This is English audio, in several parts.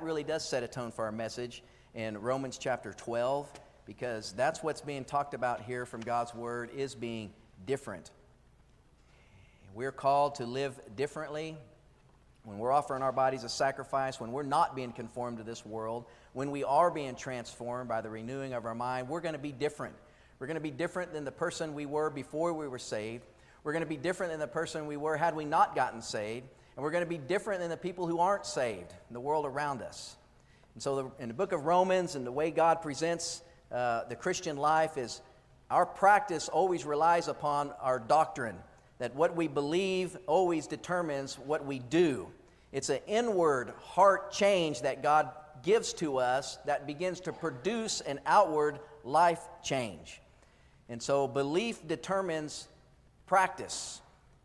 really does set a tone for our message in Romans chapter 12, because that's what's being talked about here from God's Word, is being different. We're called to live differently when we're offering our bodies a sacrifice, when we're not being conformed to this world, when we are being transformed by the renewing of our mind. We're going to be different. We're going to be different than the person we were before we were saved. We're going to be different than the person we were had we not gotten saved. And we're going to be different than the people who aren't saved in the world around us. And so in the book of Romans, and the way God presents the Christian life, is our practice always relies upon our doctrine, that what we believe always determines what we do. It's an inward heart change that God gives to us that begins to produce an outward life change. And so belief determines practice.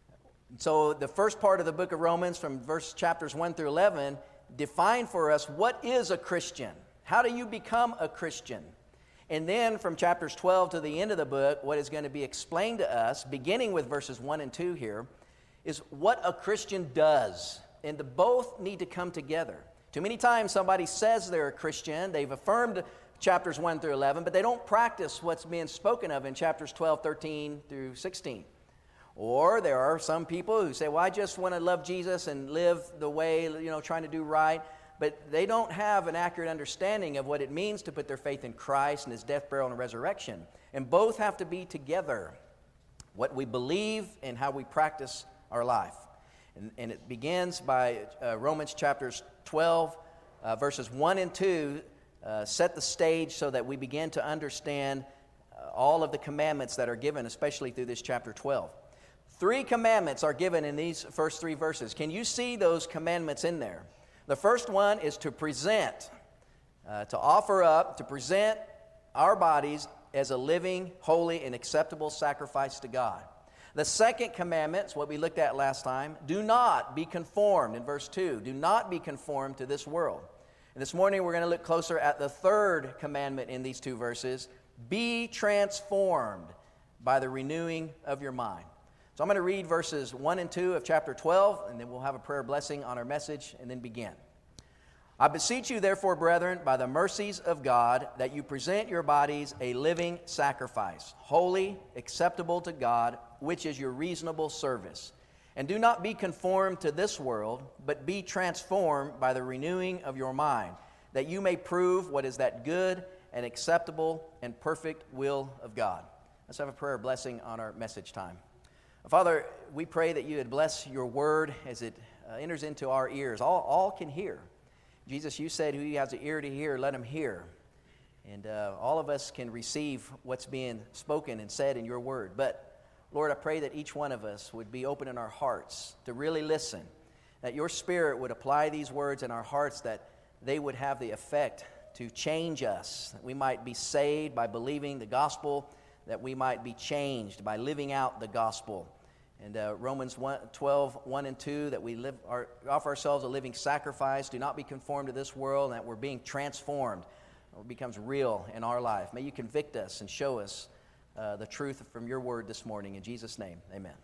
So the first part of the book of Romans, from chapters 1 through 11, define for us what is a Christian. How do you become a Christian? And then from chapters 12 to the end of the book, what is going to be explained to us, beginning with verses 1 and 2 here, is what a Christian does. And the both need to come together. Too many times somebody says they're a Christian, they've affirmed chapters 1 through 11, but they don't practice what's being spoken of in chapters 12, 13 through 16. Or there are some people who say, well, I just want to love Jesus and live the way, trying to do right. But they don't have an accurate understanding of what it means to put their faith in Christ and His death, burial, and resurrection. And both have to be together, what we believe and how we practice our life. And it begins by Romans chapters 12, verses 1 and 2, set the stage so that we begin to understand all of the commandments that are given, especially through this chapter 12. 3 commandments are given in these first 3 verses. Can you see those commandments in there? The first one is to present, to offer up, to present our bodies as a living, holy, and acceptable sacrifice to God. The second commandment is what we looked at last time. Do not be conformed, in verse 2. Do not be conformed to this world. And this morning we're going to look closer at the third commandment in these 2 verses. Be transformed by the renewing of your mind. So I'm going to read verses 1 and 2 of chapter 12, and then we'll have a prayer blessing on our message, and then begin. I beseech you, therefore, brethren, by the mercies of God, that you present your bodies a living sacrifice, holy, acceptable to God, which is your reasonable service. And do not be conformed to this world, but be transformed by the renewing of your mind, that you may prove what is that good and acceptable and perfect will of God. Let's have a prayer blessing on our message time. Father, we pray that you would bless your word as it enters into our ears. All can hear. Jesus, you said, who has an ear to hear, let him hear. And all of us can receive what's being spoken and said in your word. But, Lord, I pray that each one of us would be open in our hearts to really listen, that your Spirit would apply these words in our hearts, that they would have the effect to change us, that we might be saved by believing the gospel, that we might be changed by living out the gospel. And Romans 12, 1 and 2, that we offer ourselves a living sacrifice, do not be conformed to this world, and that we're being transformed, it becomes real in our life. May you convict us and show us the truth from your word this morning. In Jesus' name, amen.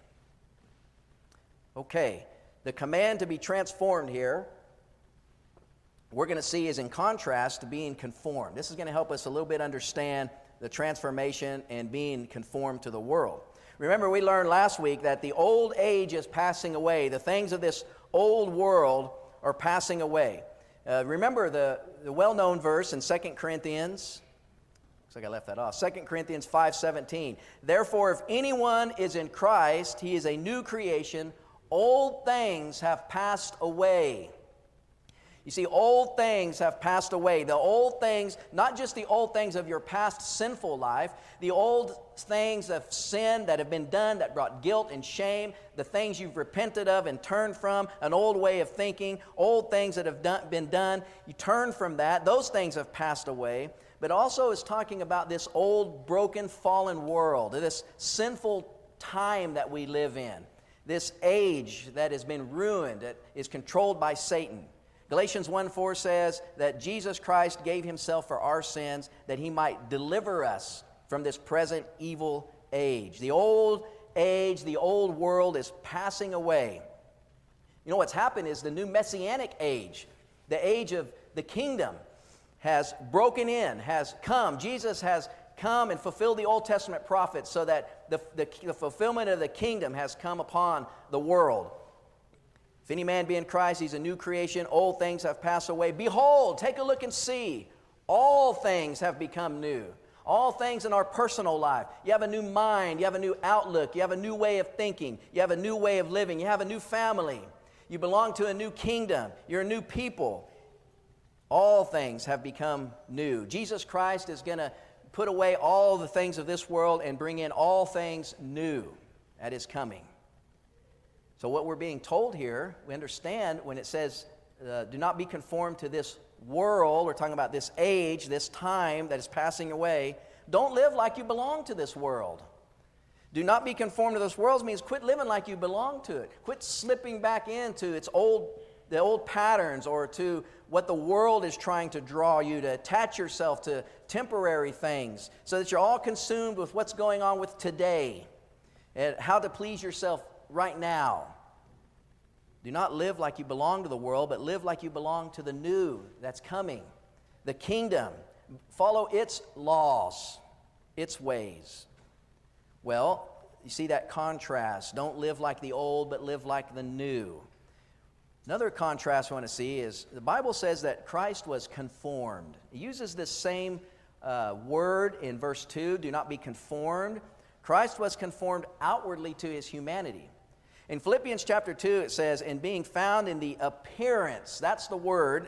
Okay, the command to be transformed here, we're going to see is in contrast to being conformed. This is going to help us a little bit understand the transformation and being conformed to the world. Remember, we learned last week that the old age is passing away. The things of this old world are passing away. Remember the well-known verse in 2 Corinthians. Looks like I left that off. 2 Corinthians 5:17. Therefore, if anyone is in Christ, he is a new creation. Old things have passed away. You see, old things have passed away. The old things, not just the old things of your past sinful life, the old things of sin that have been done that brought guilt and shame, the things you've repented of and turned from, an old way of thinking, old things that have been done, you turn from that. Those things have passed away. But also is talking about this old, broken, fallen world, this sinful time that we live in, this age that has been ruined, that is controlled by Satan. Galatians 1:4 says that Jesus Christ gave himself for our sins that he might deliver us from this present evil age. The old age, the old world is passing away. You know what's happened is the new messianic age, the age of the kingdom has broken in, has come. Jesus has come and fulfilled the Old Testament prophets so that the fulfillment of the kingdom has come upon the world. If any man be in Christ, he's a new creation. Old things have passed away. Behold, take a look and see. All things have become new. All things in our personal life. You have a new mind. You have a new outlook. You have a new way of thinking. You have a new way of living. You have a new family. You belong to a new kingdom. You're a new people. All things have become new. Jesus Christ is going to put away all the things of this world and bring in all things new at His coming. So what we're being told here, we understand when it says, do not be conformed to this world. We're talking about this age, this time that is passing away. Don't live like you belong to this world. Do not be conformed to this world means quit living like you belong to it. Quit slipping back into the old patterns or to what the world is trying to draw you to attach yourself to temporary things so that you're all consumed with what's going on with today and how to please yourself right now. Do not live like you belong to the world, but live like you belong to the new that's coming, the kingdom. Follow its laws, its ways. Well, you see that contrast. Don't live like the old, but live like the new. Another contrast I want to see is the Bible says that Christ was conformed. It uses this same word in verse 2, do not be conformed. Christ was conformed outwardly to His humanity. In Philippians chapter 2, it says, in being found in the appearance, that's the word.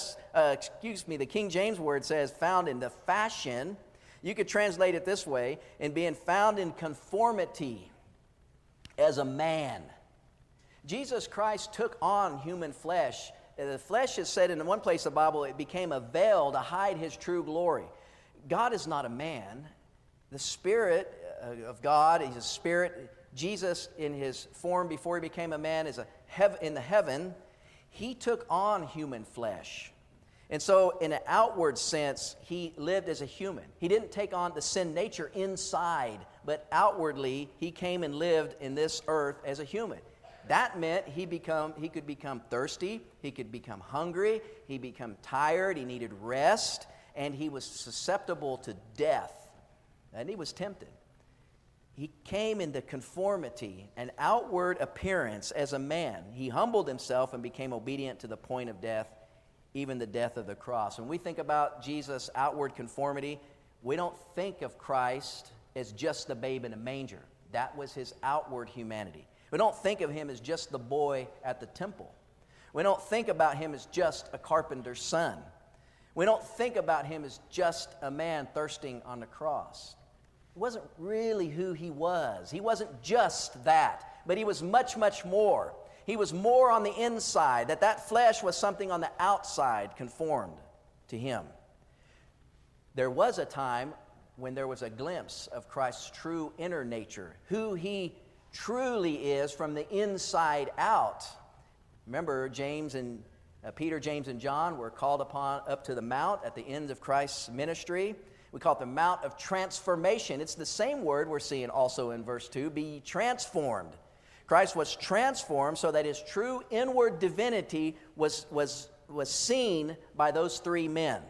The King James word says found in the fashion. You could translate it this way, in being found in conformity as a man. Jesus Christ took on human flesh. The flesh is said in one place of the Bible, it became a veil to hide His true glory. God is not a man. The Spirit of God, He's a spirit. Jesus, in His form before He became a man, is in the heaven. He took on human flesh. And so, in an outward sense, He lived as a human. He didn't take on the sin nature inside, but outwardly, He came and lived in this earth as a human. That meant he could become thirsty, he could become hungry, he become tired, he needed rest, and he was susceptible to death. And he was tempted. He came into conformity, an outward appearance as a man. He humbled Himself and became obedient to the point of death, even the death of the cross. When we think about Jesus' outward conformity, we don't think of Christ as just the babe in a manger. That was His outward humanity. We don't think of Him as just the boy at the temple. We don't think about Him as just a carpenter's son. We don't think about Him as just a man thirsting on the cross. It wasn't really who He was. He wasn't just that, but He was much, much more. He was more on the inside, that flesh was something on the outside conformed to Him. There was a time when there was a glimpse of Christ's true inner nature, who He truly is from the inside out. Remember, Peter, James, and John were called upon up to the mount at the end of Christ's ministry. We call it the Mount of Transformation. It's the same word we're seeing also in verse 2, be transformed. Christ was transformed so that His true inward divinity was seen by those three men.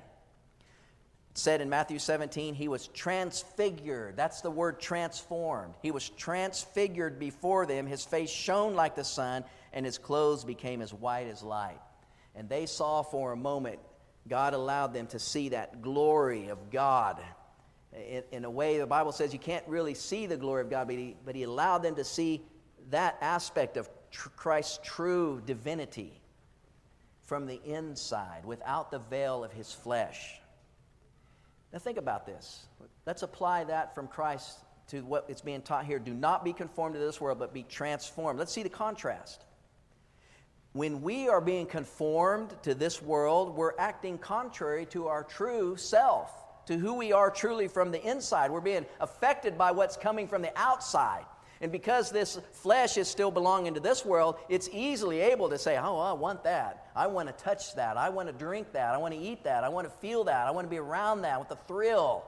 It said in Matthew 17, He was transfigured. That's the word transformed. He was transfigured before them. His face shone like the sun, and His clothes became as white as light. And they saw for a moment, God allowed them to see that glory of God. In a way, the Bible says you can't really see the glory of God, but He allowed them to see that aspect of Christ's true divinity from the inside, without the veil of His flesh. Now think about this. Let's apply that from Christ to what is being taught here. Do not be conformed to this world, but be transformed. Let's see the contrast. When we are being conformed to this world, we're acting contrary to our true self, to who we are truly from the inside. We're being affected by what's coming from the outside. And because this flesh is still belonging to this world, it's easily able to say, oh, I want that. I want to touch that. I want to drink that. I want to eat that. I want to feel that. I want to be around that with the thrill.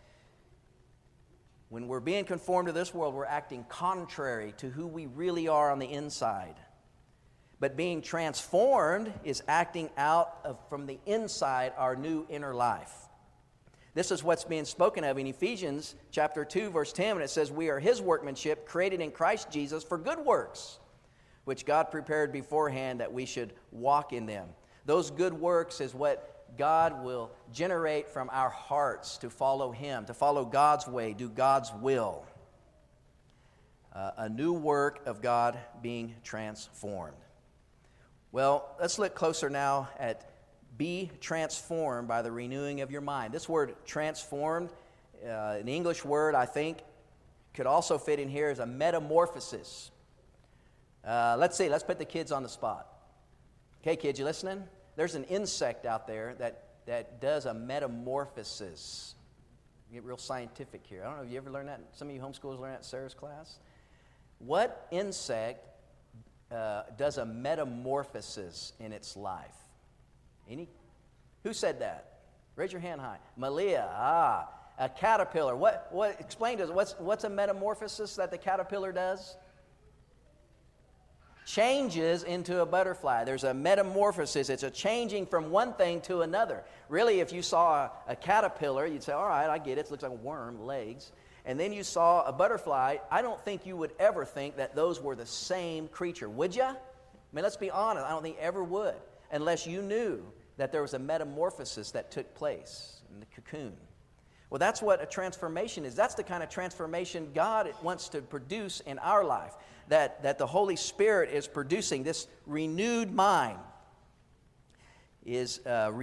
When we're being conformed to this world, we're acting contrary to who we really are on the inside. But being transformed is acting out from the inside our new inner life. This is what's being spoken of in Ephesians chapter 2, verse 10, when it says, we are his workmanship, created in Christ Jesus for good works, which God prepared beforehand that we should walk in them. Those good works is what God will generate from our hearts to follow him, to follow God's way, do God's will. A new work of God being transformed. Well, let's look closer now at be transformed by the renewing of your mind. This word transformed, an English word, I think, could also fit in here as a metamorphosis. Let's put the kids on the spot. Okay, kids, you listening? There's an insect out there that does a metamorphosis. Get real scientific here. I don't know, have you ever learned that? Some of you homeschoolers learned that in Sarah's class? What insect does a metamorphosis in its life? Who said that? Raise your hand high. Malia. A caterpillar. Explain to us, what's a metamorphosis that the caterpillar does? Changes into a butterfly. There's a metamorphosis. It's a changing from one thing to another. Really, if you saw a caterpillar, you'd say, all right, I get it. It looks like a worm, legs. And then you saw a butterfly. I don't think you would ever think that those were the same creature. Would you? I mean, let's be honest. I don't think you ever would, unless you knew that there was a metamorphosis that took place in the cocoon. Well, that's what a transformation is. That's the kind of transformation God wants to produce in our life, that the Holy Spirit is producing. This renewed mind is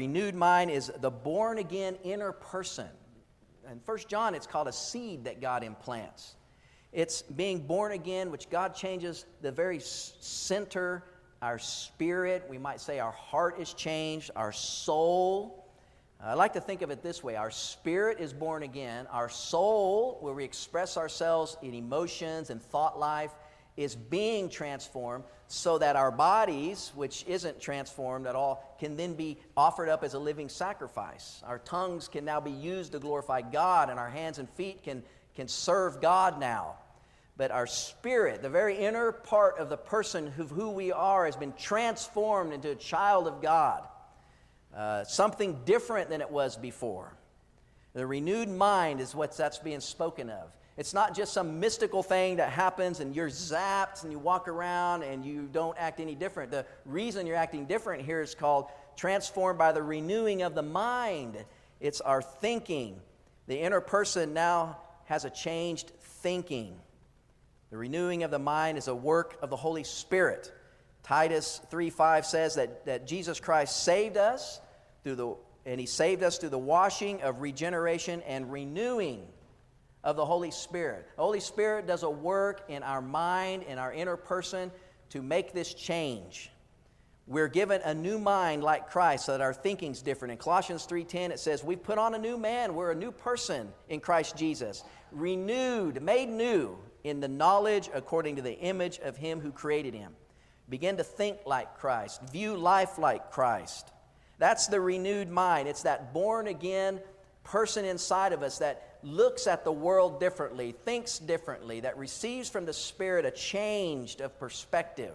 the born-again inner person. In 1 John, it's called a seed that God implants. It's being born again, which God changes the very center. Our spirit, we might say our heart is changed, our soul. I like to think of it this way. Our spirit is born again. Our soul, where we express ourselves in emotions and thought life, is being transformed so that our bodies, which isn't transformed at all, can then be offered up as a living sacrifice. Our tongues can now be used to glorify God, and our hands and feet can serve God now. But our spirit, the very inner part of the person of who we are, has been transformed into a child of God. Something different than it was before. The renewed mind is that's being spoken of. It's not just some mystical thing that happens and you're zapped and you walk around and you don't act any different. The reason you're acting different here is called transformed by the renewing of the mind. It's our thinking. The inner person now has a changed thinking. The renewing of the mind is a work of the Holy Spirit. Titus 3:5 says that Jesus Christ saved us and He saved us through the washing of regeneration and renewing of the Holy Spirit. The Holy Spirit does a work in our mind, in our inner person, to make this change. We're given a new mind like Christ so that our thinking's different. In Colossians 3:10 it says, we've put on a new man. We're a new person in Christ Jesus. Renewed, made new in the knowledge according to the image of Him who created him. Begin to think like Christ. View life like Christ. That's the renewed mind. It's that born-again person inside of us that looks at the world differently, thinks differently, that receives from the Spirit a change of perspective.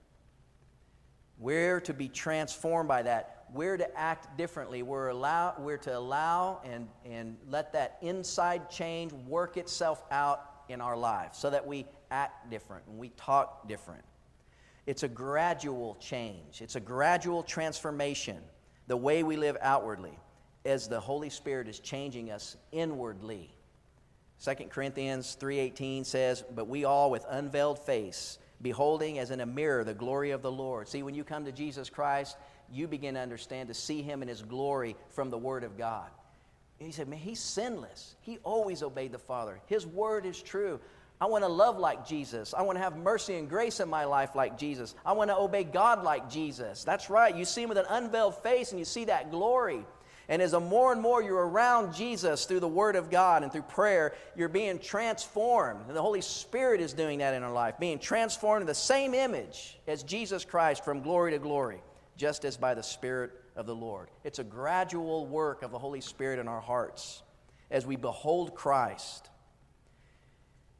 We're to be transformed by that. We're to act differently. We're to allow and let that inside change work itself out in our lives so that we act different and we talk different. It's a gradual change. It's a gradual transformation, the way we live outwardly, as the Holy Spirit is changing us inwardly. 2 Corinthians 3:18 says, but we all with unveiled face, beholding as in a mirror the glory of the Lord. See, when you come to Jesus Christ, you begin to understand, to see Him in His glory from the Word of God. And he said, man, He's sinless. He always obeyed the Father. His Word is true. I want to love like Jesus. I want to have mercy and grace in my life like Jesus. I want to obey God like Jesus. That's right. You see Him with an unveiled face and you see that glory. And as more and more you're around Jesus through the Word of God and through prayer, you're being transformed. And the Holy Spirit is doing that in our life, being transformed in the same image as Jesus Christ from glory to glory, just as by the Spirit of the Lord. It's a gradual work of the Holy Spirit in our hearts as we behold Christ.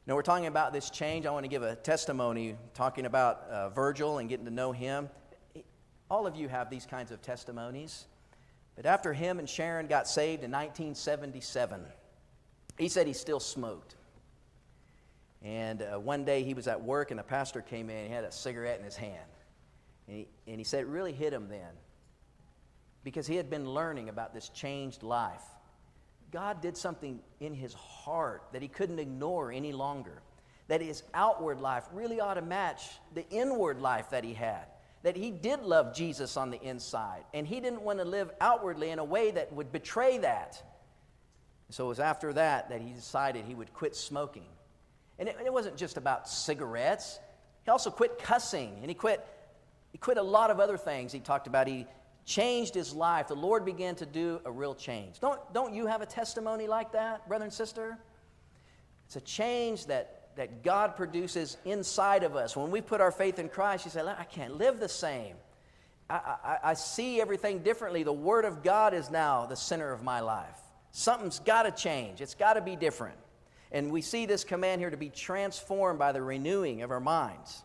Now, we're talking about this change. I want to give a testimony talking about Virgil and getting to know him. All of you have these kinds of testimonies. But after him and Sharon got saved in 1977, he said he still smoked. And one day he was at work and the pastor came in and he had a cigarette in his hand. And he said it really hit him then because he had been learning about this changed life. God did something in his heart that he couldn't ignore any longer. That his outward life really ought to match the inward life that he had. That he did love Jesus on the inside. And he didn't want to live outwardly in a way that would betray that. So it was after that he decided he would quit smoking. And it wasn't just about cigarettes. He also quit cussing. And he quit a lot of other things he talked about. He changed his life. The Lord began to do a real change. Don't you have a testimony like that, brother and sister? It's a change that God produces inside of us. When we put our faith in Christ, you say, I can't live the same. I see everything differently. The Word of God is now the center of my life. Something's got to change. It's got to be different. And we see this command here to be transformed by the renewing of our minds.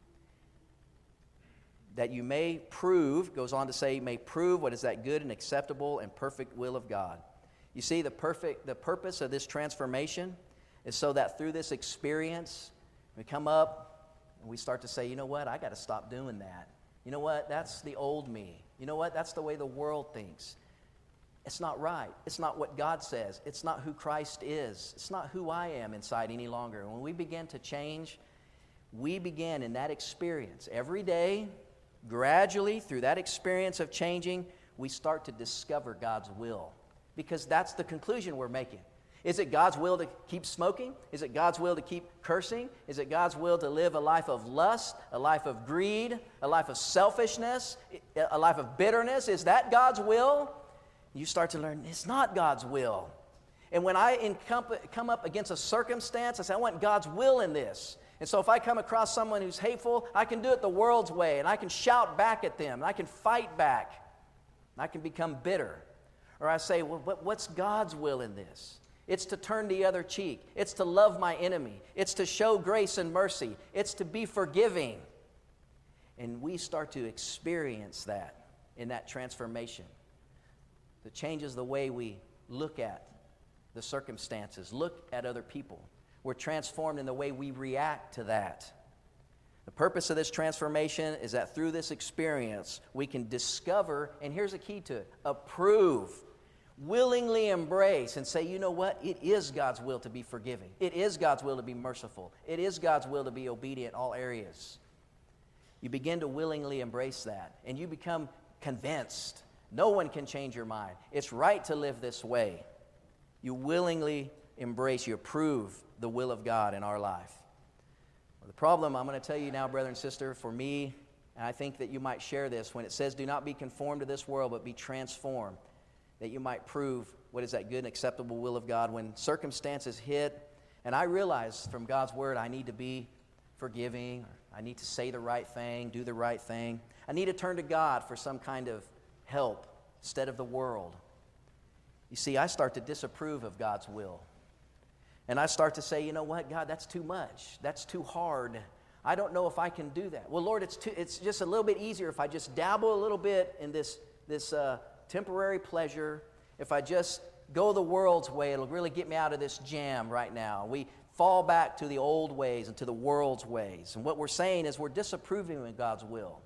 That you may prove, goes on to say, may prove what is that good and acceptable and perfect will of God. You see, the purpose of this transformation is so that through this experience, we come up and we start to say, you know what, I got to stop doing that. You know what, that's the old me. You know what, that's the way the world thinks. It's not right. It's not what God says. It's not who Christ is. It's not who I am inside any longer. And when we begin to change, we begin in that experience every day. Gradually, through that experience of changing, we start to discover God's will. Because that's the conclusion we're making. Is it God's will to keep smoking? Is it God's will to keep cursing? Is it God's will to live a life of lust, a life of greed, a life of selfishness, a life of bitterness? Is that God's will? You start to learn it's not God's will. And when I come up against a circumstance, I say, I want God's will in this. And so if I come across someone who's hateful, I can do it the world's way, and I can shout back at them, and I can fight back, and I can become bitter. Or I say, well, what's God's will in this? It's to turn the other cheek. It's to love my enemy. It's to show grace and mercy. It's to be forgiving. And we start to experience that in that transformation. That changes the way we look at the circumstances, look at other people. We're transformed in the way we react to that. The purpose of this transformation is that through this experience, we can discover, and here's a key to it, approve, willingly embrace, and say, you know what? It is God's will to be forgiving. It is God's will to be merciful. It is God's will to be obedient in all areas. You begin to willingly embrace that, and you become convinced. No one can change your mind. It's right to live this way. You willingly embrace, you approve the will of God in our life. Well, the problem, I'm going to tell you now, brother and sister, for me, and I think that you might share this, when it says, do not be conformed to this world, but be transformed, that you might prove what is that good and acceptable will of God. When circumstances hit, and I realize from God's word I need to be forgiving, or I need to say the right thing, do the right thing. I need to turn to God for some kind of help instead of the world. You see, I start to disapprove of God's will. And I start to say, you know what, God, that's too much. That's too hard. I don't know if I can do that. Well, Lord, it's just a little bit easier if I just dabble a little bit in this temporary pleasure. If I just go the world's way, it'll really get me out of this jam right now. We fall back to the old ways and to the world's ways. And what we're saying is we're disapproving of God's will.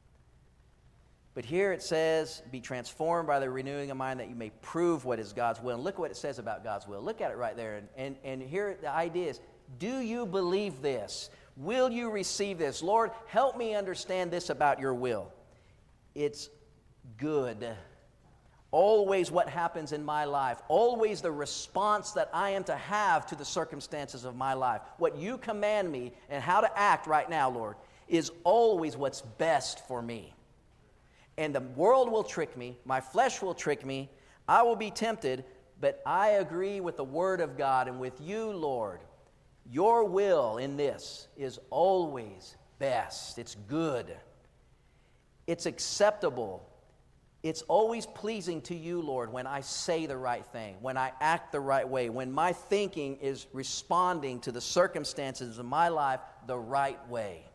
But here it says, be transformed by the renewing of mind that you may prove what is God's will. And look what it says about God's will. Look at it right there. And here the idea is, do you believe this? Will you receive this? Lord, help me understand this about your will. It's good. Always what happens in my life. Always the response that I am to have to the circumstances of my life. What you command me and how to act right now, Lord, is always what's best for me. And the world will trick me. My flesh will trick me. I will be tempted. But I agree with the Word of God and with you, Lord. Your will in this is always best. It's good. It's acceptable. It's always pleasing to you, Lord, when I say the right thing, when I act the right way, when my thinking is responding to the circumstances of my life the right way.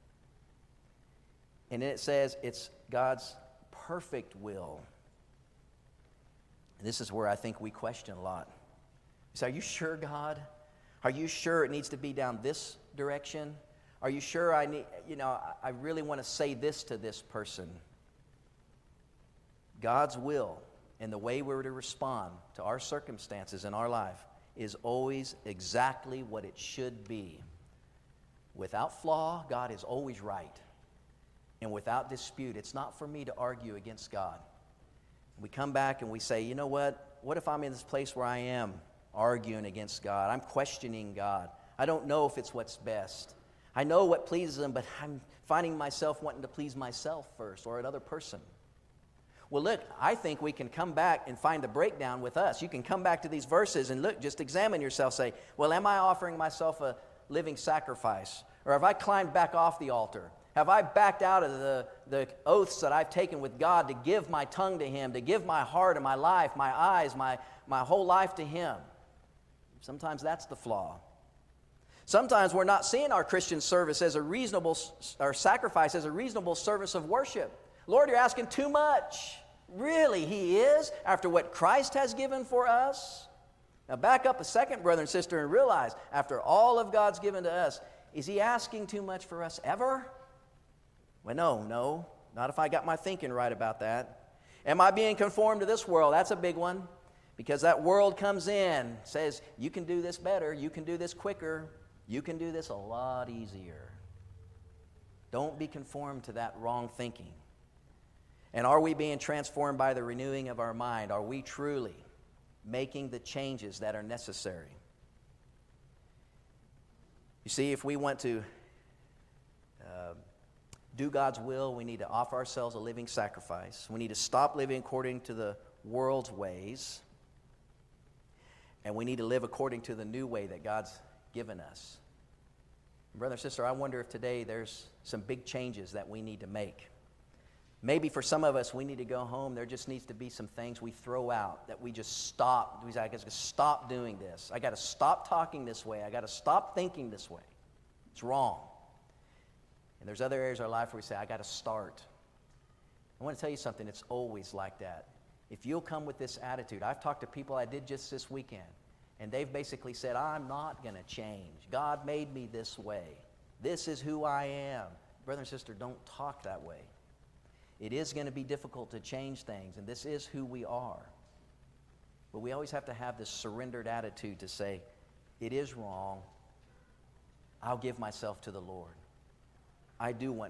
And then it says it's God's perfect will. And this is where I think we question a lot. You say, are you sure, God? Are you sure it needs to be down this direction? Are you sure I really want to say this to this person? God's will and the way we're to respond to our circumstances in our life is always exactly what it should be. Without flaw, God is always right. And without dispute, it's not for me to argue against God. We come back and we say, you know what? What if I'm in this place where I am arguing against God? I'm questioning God. I don't know if it's what's best. I know what pleases Him, but I'm finding myself wanting to please myself first or another person. Well, look, I think we can come back and find the breakdown with us. You can come back to these verses and look, just examine yourself. Say, well, am I offering myself a living sacrifice? Or have I climbed back off the altar? Have I backed out of the oaths that I've taken with God to give my tongue to Him, to give my heart and my life, my eyes, my whole life to Him? Sometimes that's the flaw. Sometimes we're not seeing our Christian service as a reasonable, or sacrifice as a reasonable service of worship. Lord, you're asking too much. Really, He is, after what Christ has given for us? Now back up a second, brother and sister, and realize, after all of God's given to us, is He asking too much for us ever? Well, no, not if I got my thinking right about that. Am I being conformed to this world? That's a big one, because that world comes in, says, you can do this better, you can do this quicker, you can do this a lot easier. Don't be conformed to that wrong thinking. And are we being transformed by the renewing of our mind? Are we truly making the changes that are necessary? You see, if we want to do God's will, we need to offer ourselves a living sacrifice. We need to stop living according to the world's ways. And we need to live according to the new way that God's given us. Brother and sister, I wonder if today there's some big changes that we need to make. Maybe for some of us, we need to go home. There just needs to be some things we throw out, that we just stop. We say, I got to stop doing this. I got to stop talking this way. I got to stop thinking this way. It's wrong. And there's other areas of our life where we say, I got to start. I want to tell you something. It's always like that. If you'll come with this attitude, I've talked to people I did just this weekend, and they've basically said, I'm not going to change. God made me this way. This is who I am. Brother and sister, don't talk that way. It is going to be difficult to change things, and this is who we are. But we always have to have this surrendered attitude to say, it is wrong. I'll give myself to the Lord. I do want